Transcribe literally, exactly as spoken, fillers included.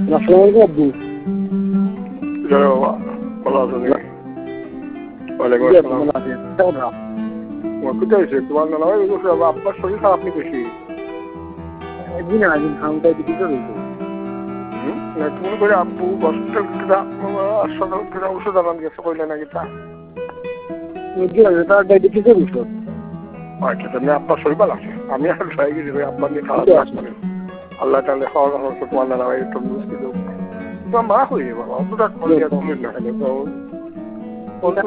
আসসালামু আলাইকুম আব্বু। জয় বাবা, ভালো আছো নাকি? ওয়ালাইকুম আসসালাম। কোথায় হয়েছে তোমার নানা ভাই? আপনার শরীর খারাপ নেই বেশি? একদিন একদিন খাওয়া দিতে রয়েছে। তুমি করে আব্বু হসপিটাল ওষুধ আনান গেছে কইলে নাকি তা? তার ডায়াবেটিসের ওষুধ। আচ্ছা, তাহলে আপনার শরীর ভালো আছে? আমি আর ট্রাই গেছি আপনার নিয়ে খাওয়া আসবেন। আল্লাহ তাহলে খাওয়া দাওয়া তোমার নানা ভাই একটু মুশকিল তোমার মা হয়ে বাবা অতটা করে তুমি না খেলে তো